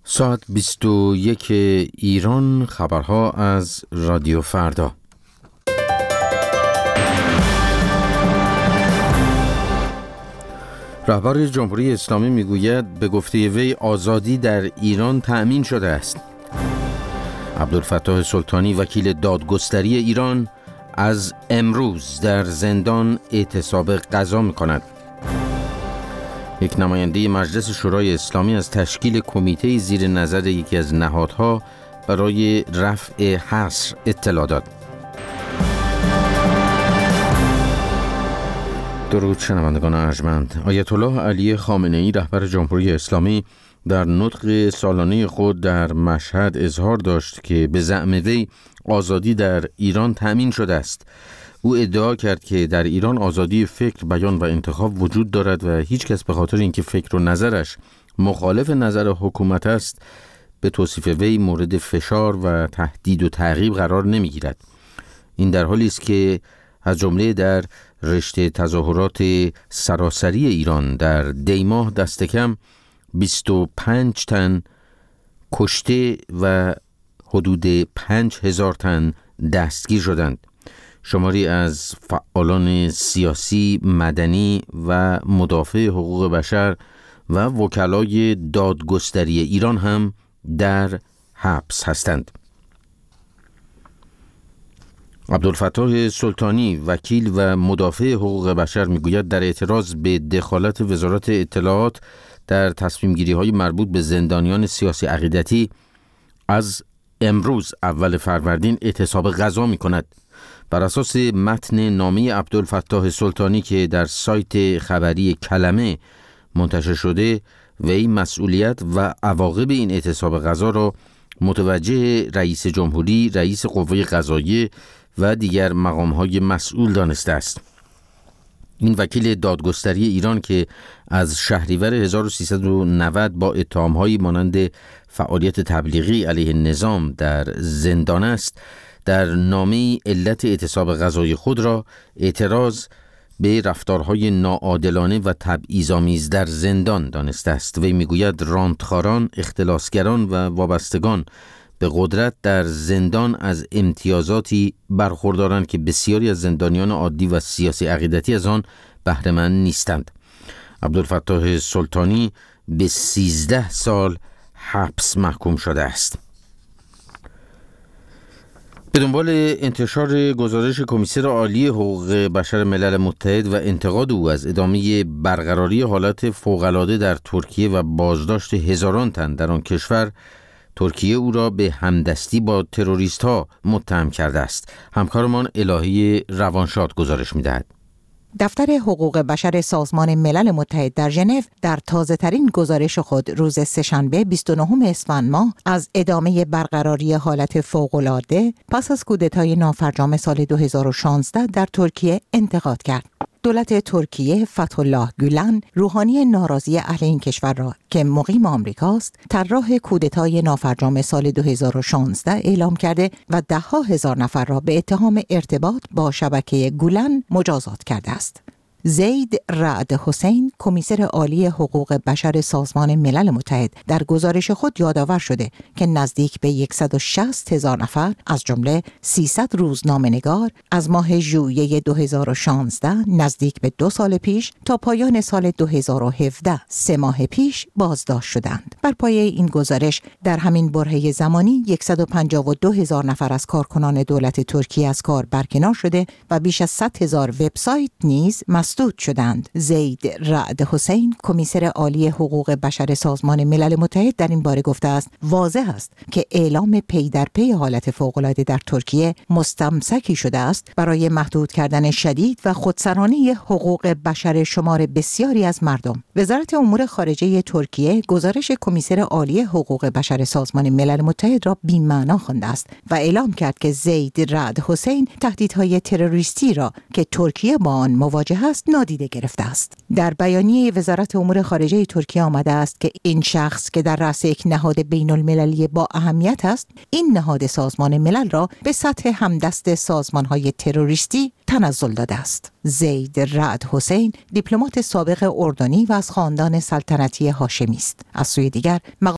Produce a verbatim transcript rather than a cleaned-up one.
ساعت بیست و یک ایران، خبرها از رادیو فردا. رهبر جمهوری اسلامی میگوید به گفته وی آزادی در ایران تأمین شده است. عبدالفتاح سلطانی وکیل دادگستری ایران از امروز در زندان اعتصاب قضا می‌کند. یک نماینده مجلس شورای اسلامی از تشکیل کمیته زیر نظر یکی از نهادها برای رفع حصر اطلاع داد. درود شنوندگان ارجمند. آیت الله علی خامنه‌ای رهبر جمهوری اسلامی در نطق سالانه خود در مشهد اظهار داشت که به زعم وی آزادی در ایران تأمین شده است. او ادعا کرد که در ایران آزادی فکر، بیان و انتخاب وجود دارد و هیچ کس به خاطر اینکه فکر و نظرش مخالف نظر حکومت است به توصیف وی مورد فشار و تهدید و تعقیب قرار نمیگیرد. این در حالی است که از جمله در رشته تظاهرات سراسری ایران در دی ماه دست کم بیست و پنج تن کشته و حدود پنج هزار تن دستگیر شدند. شماری از فعالان سیاسی، مدنی و مدافع حقوق بشر و وکلای دادگستری ایران هم در حبس هستند. عبدالفتاح سلطانی وکیل و مدافع حقوق بشر میگوید در اعتراض به دخالت وزارت اطلاعات در تصمیم گیری های مربوط به زندانیان سیاسی عقیدتی از امروز اول فروردین اعتصاب قضا می کند. بر اساس متن نامه عبدالفتاح سلطانی که در سایت خبری کلمه منتشر شده، وی مسئولیت و عواقب این اعتصاب قضا را متوجه رئیس جمهوری، رئیس قوه قضاییه و دیگر مقام‌های مسئول دانسته است. این وکیل دادگستری ایران که از شهریور هزار و سیصد و نود با اتهام‌هایی مانند فعالیت تبلیغی علیه نظام در زندان است، در نامه علت اعتصاب قضای خود را اعتراض به رفتارهای ناعادلانه و تبعیض‌آمیز در زندان دانسته است. وی میگوید راندخواران، اختلاسگران و وابستگان به قدرت در زندان از امتیازاتی برخوردارند که بسیاری از زندانیان عادی و سیاسی عقیدتی از آن بهره مند نیستند. عبدالفتاح سلطانی به سیزده سال حبس محکوم شده است. به دنبال انتشار گزارش کمیسر عالی حقوق بشر ملل متحد و انتقاد او از ادامه برقراری حالت فوق‌العاده در ترکیه و بازداشت هزاران تن در آن کشور، ترکیه او را به همدستی با تروریست ها متهم کرده است. همکارمان الهی روانشاد گزارش می‌دهد. دفتر حقوق بشر سازمان ملل متحد در ژنو در تازه‌ترین گزارش خود روز سه‌شنبه بیست و نهم اسفند ماه از ادامه برقراری حالت فوق‌العاده پس از کودتای نافرجام سال دو هزار و شانزده در ترکیه انتقاد کرد. دولت ترکیه فتح الله گولن، روحانی ناراضی اهل این کشور را که مقیم آمریکاست، طراح کودتای نافرجام سال دو هزار و شانزده اعلام کرده و ده ها هزار نفر را به اتهام ارتباط با شبکه گولن مجازات کرده است. زید رعد حسین، کمیسر عالی حقوق بشر سازمان ملل متحد، در گزارش خود یادآور شده که نزدیک به صد و شصت هزار نفر از جمله سیصد روزنامه‌نگار از ماه ژوئیه دو هزار و شانزده نزدیک به دو سال پیش تا پایان سال دو هزار و هفده سه ماه پیش بازداشت شدند. بر پایه این گزارش در همین برهه زمانی صد و پنجاه و دو هزار نفر از کارکنان دولت ترکیه از کار برکنار شده و بیش از صد هزار وبسایت نیز مسدود شدند. زید رعد حسین، کمیسر عالی حقوق بشر سازمان ملل متحد، در این باره گفته است واضح است که اعلام پی در پی حالت فوق‌العاده در ترکیه مستمسکی شده است برای محدود کردن شدید و خودسرانه حقوق بشر شمار بسیاری از مردم. وزارت امور خارجه ترکیه گزارش کمیسر عالی حقوق بشر سازمان ملل متحد را بی‌معنا خوانده است و اعلام کرد که زید رعد حسین تهدیدهای تروریستی را که ترکیه با آن مواجه است نادیده گرفته است. در بیانیه وزارت امور خارجه ترکیه آمده است که این شخص که در رأس یک نهاد بین المللی با اهمیت است، این نهاد سازمان ملل را به سطح همدست سازمان‌های تروریستی تنزل داده است. زید رعد حسین دیپلمات سابق اردنی و از خاندان سلطنتی هاشمی است. از سوی دیگر